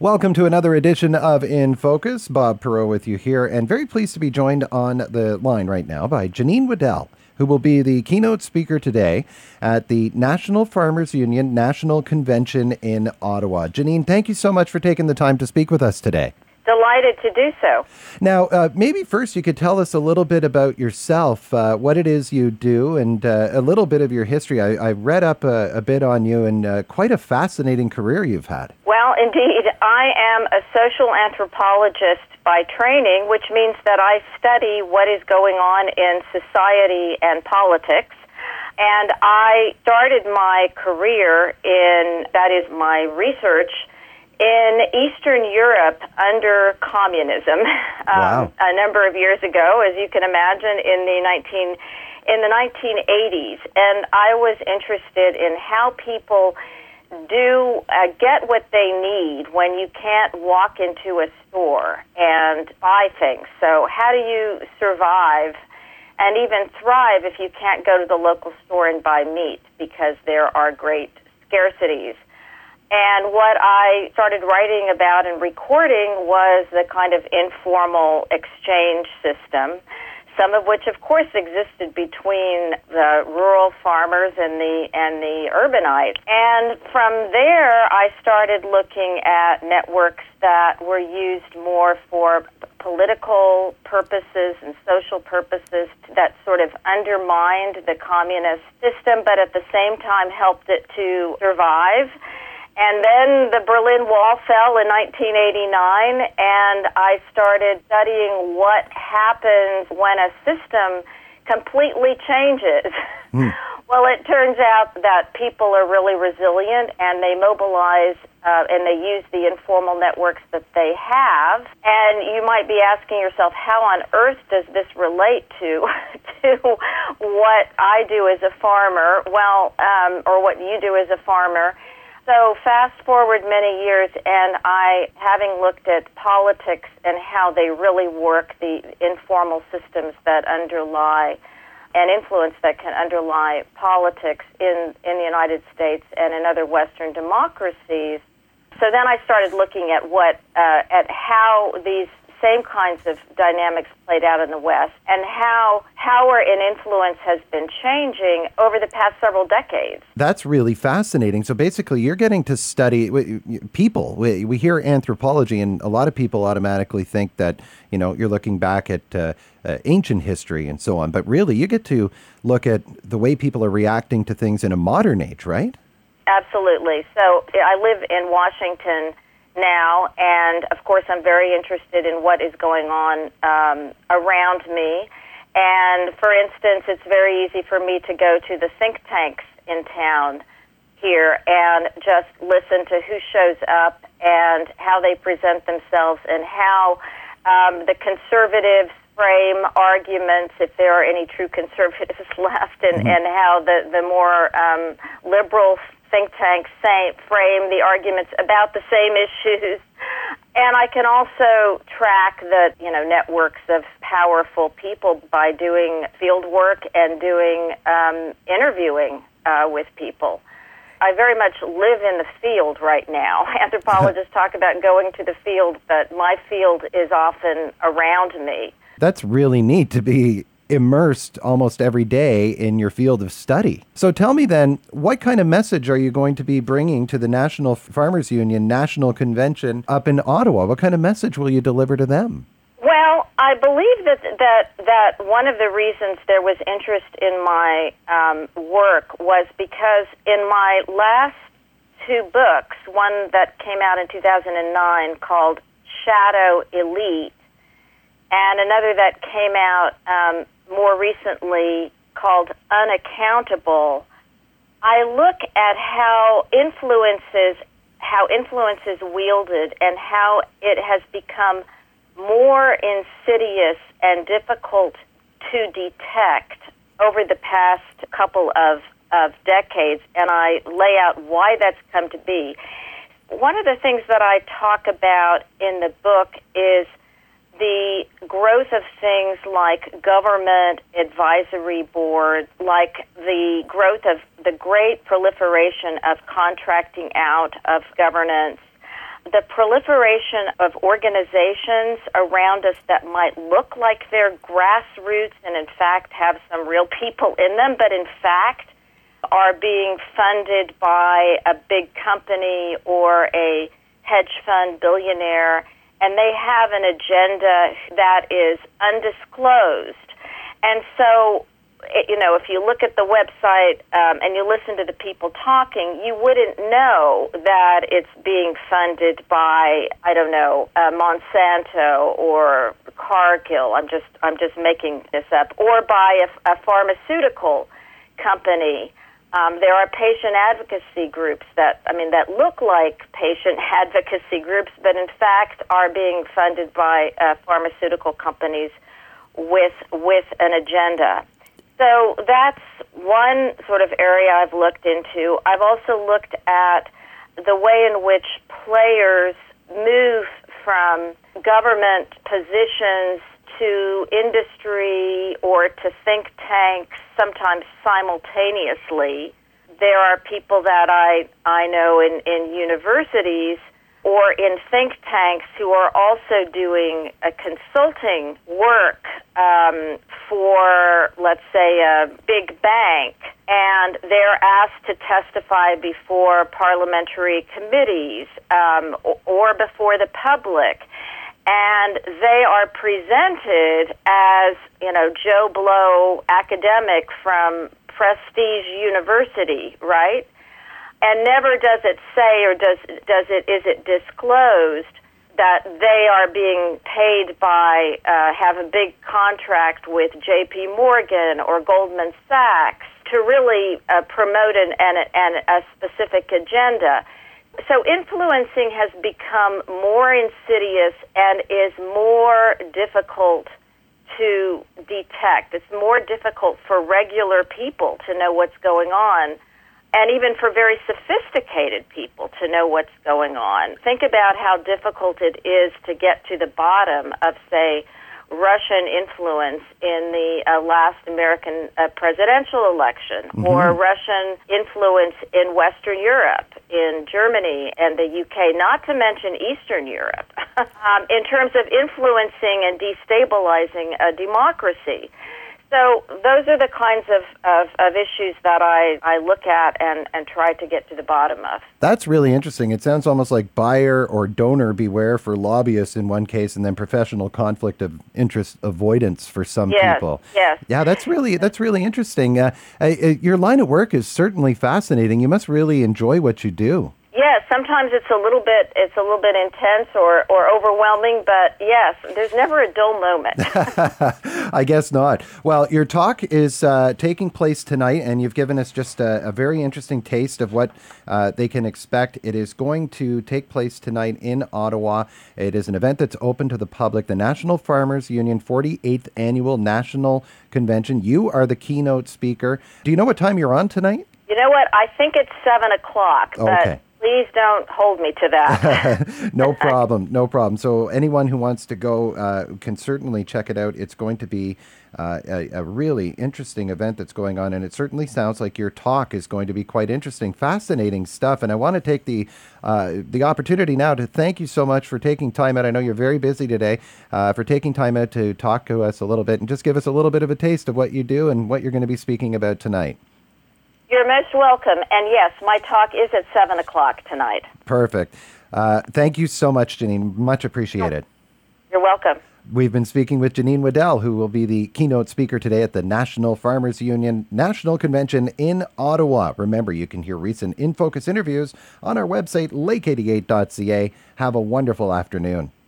Welcome to another edition of In Focus. Bob Perot with you here, and very pleased to be joined on the line right now by Janine Waddell, who will be the keynote speaker today at the National Farmers Union National Convention in Ottawa. Janine, thank you so much for taking the time to speak with us today. Delighted to do so. Now, maybe first you could tell us a little bit about yourself, what it is you do, and a little bit of your history. I read up a bit on you, and quite a fascinating career you've had. Well, indeed, I am a social anthropologist by training, which means that I study what is going on in society and politics. And I started my career that is my research, in Eastern Europe under communism. Wow. A number of years ago, as you can imagine, in the 1980s. And I was interested in how people do get what they need when you can't walk into a store and buy things. So how do you survive and even thrive if you can't go to the local store and buy meat because there are great scarcities? And what I started writing about and recording was the kind of informal exchange system, some of which, of course, existed between the rural farmers and the urbanites. And from there, I started looking at networks that were used more for political purposes and social purposes that sort of undermined the communist system, but at the same time helped it to survive. And then the Berlin Wall fell in 1989, and I started studying what happens when a system completely changes. Well, it turns out that people are really resilient, and they mobilize and they use the informal networks that they have. And you might be asking yourself, how on earth does this relate to what I do as a farmer? Well, or what you do as a farmer. So fast forward many years, and I, having looked at politics and how they really work, the informal systems that underlie and influence that can underlie politics in the United States and in other Western democracies. So then I started looking at at how these same kinds of dynamics played out in the West, and how power and influence has been changing over the past several decades. That's really fascinating. So basically, you're getting to study people. We hear anthropology, and a lot of people automatically think that, you're looking back at ancient history and so on. But really, you get to look at the way people are reacting to things in a modern age, right? Absolutely. So I live in Washington now, and of course I'm very interested in what is going on around me. And for instance, it's very easy for me to go to the think tanks in town here and just listen to who shows up and how they present themselves, and how the conservatives frame arguments, if there are any true conservatives left, and how the more liberal think tanks frame the arguments about the same issues. And I can also track the networks of powerful people by doing field work and doing interviewing with people. I very much live in the field right now. Anthropologists talk about going to the field, but my field is often around me. That's really neat to be immersed almost every day in your field of study. So tell me then, what kind of message are you going to be bringing to the National Farmers Union National Convention up in Ottawa? What kind of message will you deliver to them? Well, I believe that one of the reasons there was interest in my work was because in my last two books, one that came out in 2009 called Shadow Elite, and another that came out more recently called Unaccountable, I look at how influence is wielded and how it has become more insidious and difficult to detect over the past couple of decades, and I lay out why that's come to be. One of the things that I talk about in the book is the growth of things like government advisory boards, like the growth of the great proliferation of contracting out of governance, the proliferation of organizations around us that might look like they're grassroots and in fact have some real people in them, but in fact are being funded by a big company or a hedge fund billionaire, and they have an agenda that is undisclosed. And so, if you look at the website and you listen to the people talking, you wouldn't know that it's being funded by, Monsanto or Cargill. I'm just making this up, or by a pharmaceutical company. There are patient advocacy groups that look like patient advocacy groups, but in fact are being funded by pharmaceutical companies with an agenda. So that's one sort of area I've looked into. I've also looked at the way in which players move from government positions to industry or to think tanks, sometimes simultaneously. There are people that I know in universities or in think tanks who are also doing a consulting work for, let's say, a big bank, and they're asked to testify before parliamentary committees or before the public. And they are presented as, Joe Blow academic from prestige university, right? And never does it say or is it disclosed that they are being paid by, have a big contract with J.P. Morgan or Goldman Sachs to really promote a specific agenda. So influencing has become more insidious and is more difficult to detect. It's more difficult for regular people to know what's going on, and even for very sophisticated people to know what's going on. Think about how difficult it is to get to the bottom of, say, Russian influence in the last American presidential election, or Russian influence in Western Europe, in Germany and the UK, not to mention Eastern Europe, in terms of influencing and destabilizing a democracy. So those are the kinds of issues that I look at and try to get to the bottom of. That's really interesting. It sounds almost like buyer or donor beware for lobbyists in one case, and then professional conflict of interest avoidance for some people. Yes. Yeah, that's really interesting. Your line of work is certainly fascinating. You must really enjoy what you do. Yes, sometimes it's a little bit intense or overwhelming, but yes, there's never a dull moment. I guess not. Well, your talk is taking place tonight, and you've given us just a very interesting taste of what they can expect. It is going to take place tonight in Ottawa. It is an event that's open to the public, the National Farmers Union 48th Annual National Convention. You are the keynote speaker. Do you know what time you're on tonight? You know what? I think it's 7 o'clock, okay. Please don't hold me to that. No problem. So anyone who wants to go can certainly check it out. It's going to be a really interesting event that's going on, and it certainly sounds like your talk is going to be quite interesting, fascinating stuff. And I want to take the opportunity now to thank you so much for taking time out. I know you're very busy today, for taking time out to talk to us a little bit and just give us a little bit of a taste of what you do and what you're going to be speaking about tonight. You're most welcome. And yes, my talk is at 7 o'clock tonight. Perfect. Thank you so much, Janine. Much appreciated. You're welcome. We've been speaking with Janine Waddell, who will be the keynote speaker today at the National Farmers Union National Convention in Ottawa. Remember, you can hear recent In Focus interviews on our website, lake88.ca. Have a wonderful afternoon.